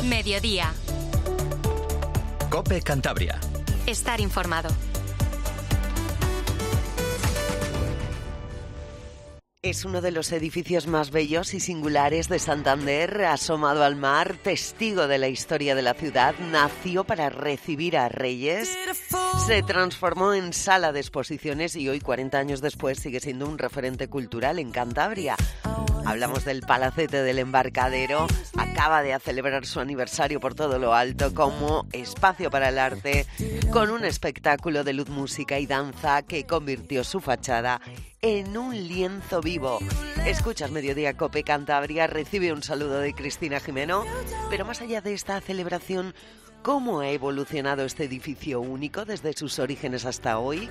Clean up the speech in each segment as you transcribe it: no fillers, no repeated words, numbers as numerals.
Mediodía. COPE Cantabria. Estar informado. Es uno de los edificios más bellos y singulares de Santander, asomado al mar, testigo de la historia de la ciudad. Nació para recibir a reyes, se transformó en sala de exposiciones y hoy, 40 años después, sigue siendo un referente cultural en Cantabria. Hablamos del Palacete del Embarcadero. Acaba de celebrar su aniversario por todo lo alto como espacio para el arte, con un espectáculo de luz, música y danza que convirtió su fachada en un lienzo vivo. Escuchas Mediodía COPE Cantabria, recibe un saludo de Cristina Jimeno. Pero más allá de esta celebración, ¿cómo ha evolucionado este edificio único desde sus orígenes hasta hoy?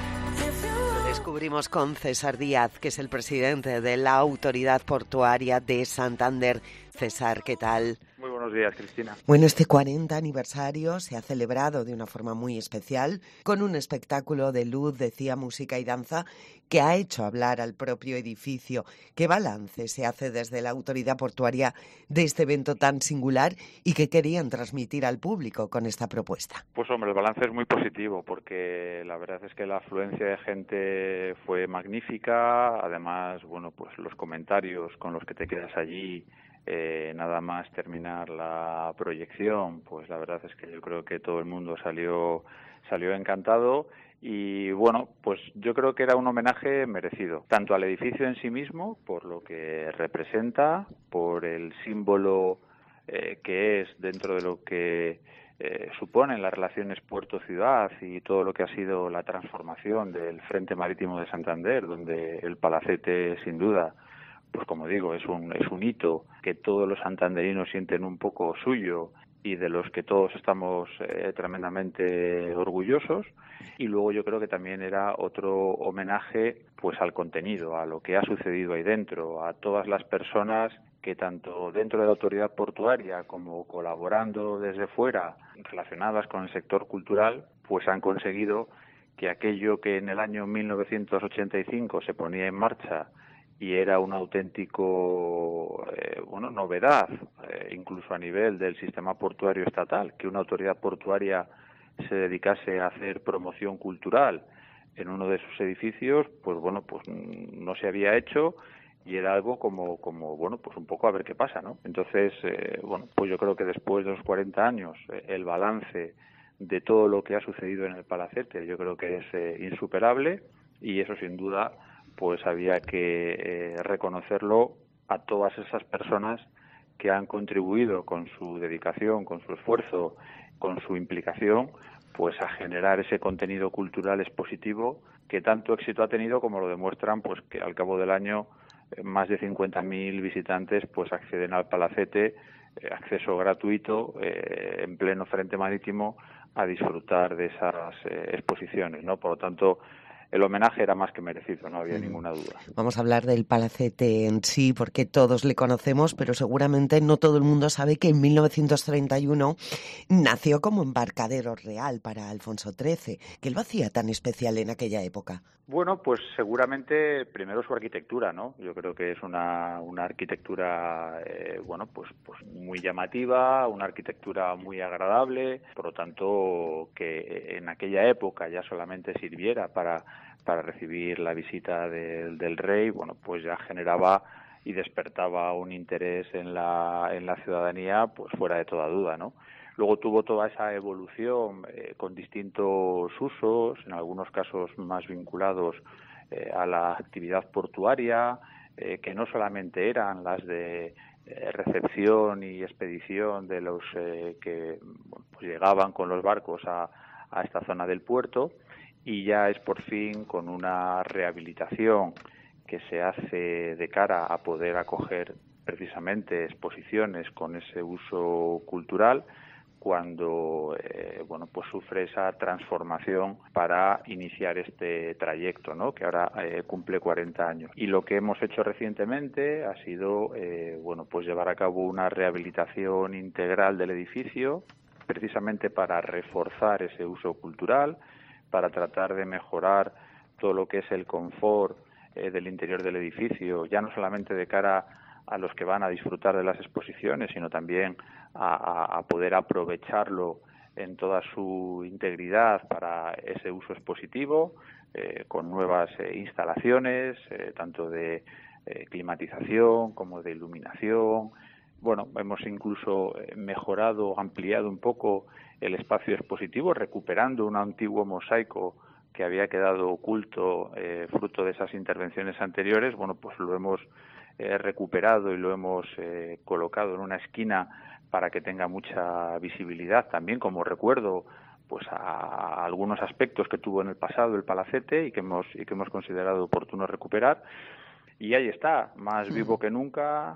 Lo descubrimos con César Díaz, que es el presidente de la Autoridad Portuaria de Santander. César, ¿qué tal? Muy buenos días, Cristina. Bueno, este 40 aniversario se ha celebrado de una forma muy especial, con un espectáculo de luz, decía, música y danza, que ha hecho hablar al propio edificio. ¿Qué balance se hace desde la Autoridad Portuaria de este evento tan singular y qué querían transmitir al público con esta propuesta? Pues hombre, el balance es muy positivo porque la verdad es que la afluencia de gente fue magnífica. Además, bueno, pues los comentarios con los que te quedas allí, nada más terminar la proyección, pues la verdad es que yo creo que todo el mundo salió encantado. Y bueno, pues yo creo que era un homenaje merecido, tanto al edificio en sí mismo, por lo que representa, por el símbolo que es dentro de lo que suponen las relaciones puerto-ciudad y todo lo que ha sido la transformación del Frente Marítimo de Santander, donde el Palacete, sin duda, pues como digo, es un hito que todos los santanderinos sienten un poco suyo y de los que todos estamos tremendamente orgullosos. Y luego yo creo que también era otro homenaje pues al contenido, a lo que ha sucedido ahí dentro, a todas las personas que tanto dentro de la autoridad portuaria como colaborando desde fuera, relacionadas con el sector cultural, pues han conseguido que aquello que en el año 1985 se ponía en marcha y era un auténtico novedad, incluso a nivel del sistema portuario estatal, que una autoridad portuaria se dedicase a hacer promoción cultural en uno de sus edificios, pues bueno, pues no se había hecho y era algo como bueno, pues un poco a ver qué pasa, ¿no? Entonces, bueno, pues yo creo que después de los 40 años, el balance de todo lo que ha sucedido en el Palacete, yo creo que es insuperable y eso sin duda pues había que reconocerlo a todas esas personas que han contribuido con su dedicación, con su esfuerzo, con su implicación, pues a generar ese contenido cultural expositivo que tanto éxito ha tenido, como lo demuestran pues que al cabo del año más de 50.000 visitantes pues acceden al Palacete, acceso gratuito en pleno Frente Marítimo a disfrutar de esas exposiciones, ¿no? Por lo tanto, el homenaje era más que merecido, no había ninguna duda. Vamos a hablar del Palacete en sí, porque todos le conocemos, pero seguramente no todo el mundo sabe que en 1931 nació como embarcadero real para Alfonso XIII. ¿Qué lo hacía tan especial en aquella época? Bueno, pues seguramente primero su arquitectura, ¿no? Yo creo que es una arquitectura, pues muy llamativa, una arquitectura muy agradable, por lo tanto que en aquella época ya solamente sirviera para recibir la visita del rey, bueno, pues ya generaba y despertaba un interés en la ciudadanía, pues fuera de toda duda, ¿no? Luego tuvo toda esa evolución con distintos usos, en algunos casos más vinculados a la actividad portuaria, que no solamente eran las de recepción y expedición de los que pues llegaban con los barcos a esta zona del puerto, y ya es por fin con una rehabilitación que se hace de cara a poder acoger precisamente exposiciones con ese uso cultural, cuando pues sufre esa transformación para iniciar este trayecto, ¿no? Que ahora cumple 40 años. Y lo que hemos hecho recientemente ha sido pues llevar a cabo una rehabilitación integral del edificio, precisamente para reforzar ese uso cultural, para tratar de mejorar todo lo que es el confort del interior del edificio, ya no solamente de cara a los que van a disfrutar de las exposiciones, sino también a poder aprovecharlo en toda su integridad para ese uso expositivo, con nuevas instalaciones, tanto de climatización como de iluminación. Bueno, hemos incluso mejorado, ampliado un poco el espacio expositivo, recuperando un antiguo mosaico que había quedado oculto fruto de esas intervenciones anteriores. Bueno, pues lo hemos recuperado y lo hemos colocado en una esquina para que tenga mucha visibilidad también, como recuerdo pues a algunos aspectos que tuvo en el pasado el Palacete y que hemos considerado oportuno recuperar. Y ahí está, más vivo que nunca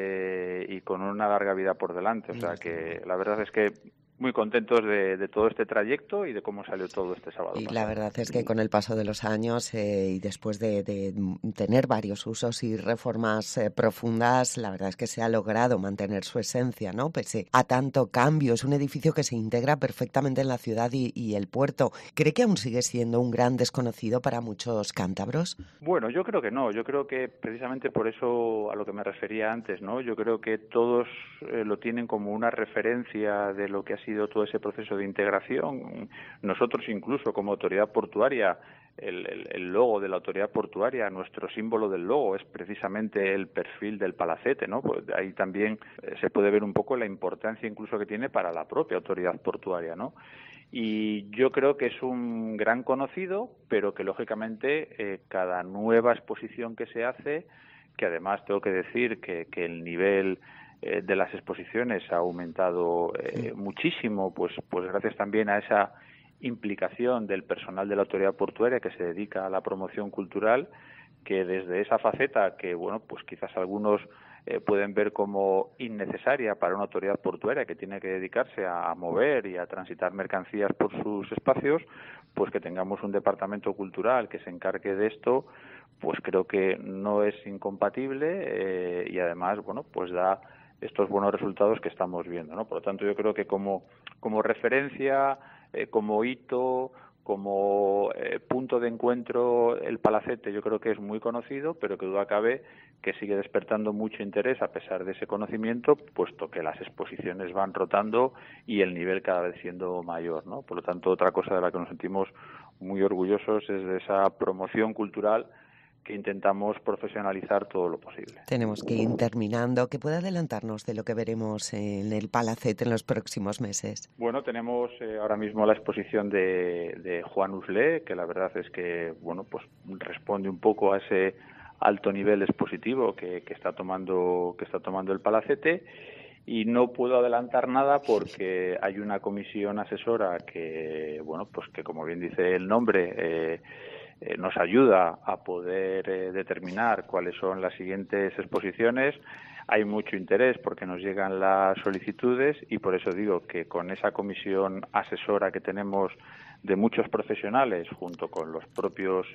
y con una larga vida por delante. O sea que la verdad es que muy contentos de todo este trayecto y de cómo salió todo este sábado. Y la verdad es que con el paso de los años y después de tener varios usos y reformas profundas, la verdad es que se ha logrado mantener su esencia, ¿no? Pese a tanto cambio. Es un edificio que se integra perfectamente en la ciudad y el puerto. ¿Cree que aún sigue siendo un gran desconocido para muchos cántabros? Bueno, yo creo que no. Yo creo que precisamente por eso a lo que me refería antes, ¿no? Yo creo que todos lo tienen como una referencia de lo que ha sido todo ese proceso de integración. Nosotros incluso como autoridad portuaria, el logo de la autoridad portuaria, nuestro símbolo del logo es precisamente el perfil del Palacete, ¿no? Pues ahí también se puede ver un poco la importancia incluso que tiene para la propia autoridad portuaria, ¿no? Y yo creo que es un gran conocido, pero que lógicamente cada nueva exposición que se hace, que además tengo que decir que el nivel de las exposiciones ha aumentado muchísimo, pues gracias también a esa implicación del personal de la autoridad portuaria que se dedica a la promoción cultural, que desde esa faceta que, bueno, pues quizás algunos pueden ver como innecesaria para una autoridad portuaria que tiene que dedicarse a mover y a transitar mercancías por sus espacios, pues que tengamos un departamento cultural que se encargue de esto, pues creo que no es incompatible y además, bueno, pues da estos buenos resultados que estamos viendo, ¿no? Por lo tanto, yo creo que como referencia, como hito, como punto de encuentro, el Palacete yo creo que es muy conocido, pero que duda cabe que sigue despertando mucho interés a pesar de ese conocimiento, puesto que las exposiciones van rotando y el nivel cada vez siendo mayor, ¿no? Por lo tanto, otra cosa de la que nos sentimos muy orgullosos es de esa promoción cultural que intentamos profesionalizar todo lo posible. Tenemos que ir terminando. ¿Qué puede adelantarnos de lo que veremos en el Palacete en los próximos meses? Bueno, tenemos ahora mismo la exposición de Juan Uslé, que la verdad es que, bueno, pues responde un poco a ese alto nivel expositivo que está tomando el Palacete. Y no puedo adelantar nada porque hay una comisión asesora que, bueno, pues que como bien dice el nombre, nos ayuda a poder determinar cuáles son las siguientes exposiciones. Hay mucho interés porque nos llegan las solicitudes y por eso digo que con esa comisión asesora que tenemos de muchos profesionales junto con los propios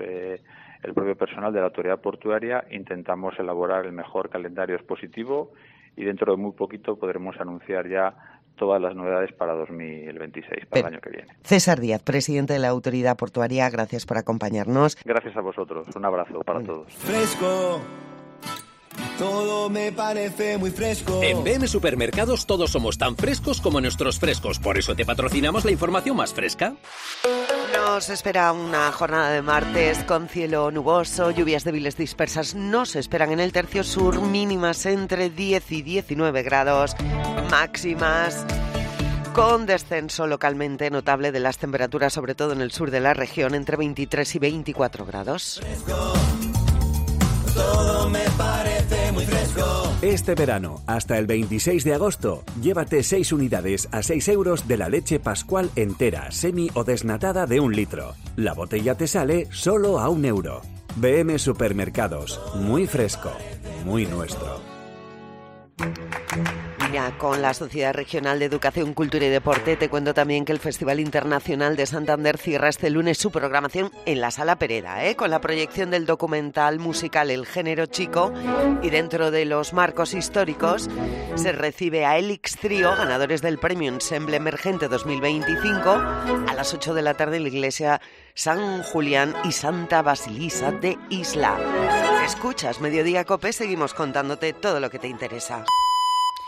el propio personal de la autoridad portuaria intentamos elaborar el mejor calendario expositivo y dentro de muy poquito podremos anunciar ya todas las novedades para 2026, para el año que viene. César Díaz, presidente de la Autoridad Portuaria, gracias por acompañarnos. Gracias a vosotros, un abrazo para todos. Fresco, todo me parece muy fresco. En BM Supermercados todos somos tan frescos como nuestros frescos, por eso te patrocinamos la información más fresca. Nos espera una jornada de martes con cielo nuboso, lluvias débiles dispersas nos esperan en el tercio sur, mínimas entre 10 y 19 grados, máximas con descenso localmente notable de las temperaturas, sobre todo en el sur de la región, entre 23 y 24 grados. Todo me parece muy fresco. Este verano, hasta el 26 de agosto, llévate 6 unidades a 6 euros de la leche Pascual entera, semi o desnatada de 1 litro. La botella te sale solo a 1 euro. BM Supermercados, muy fresco, muy nuestro. Ya con la Sociedad Regional de Educación, Cultura y Deporte te cuento también que el Festival Internacional de Santander cierra este lunes su programación en la Sala Pereda, con la proyección del documental musical El Género Chico, y dentro de los marcos históricos se recibe a Elix Trio, ganadores del Premio Ensemble Emergente 2025, a las 8 de la tarde en la iglesia San Julián y Santa Basilisa de Isla. Escuchas Mediodía Cope, seguimos contándote todo lo que te interesa.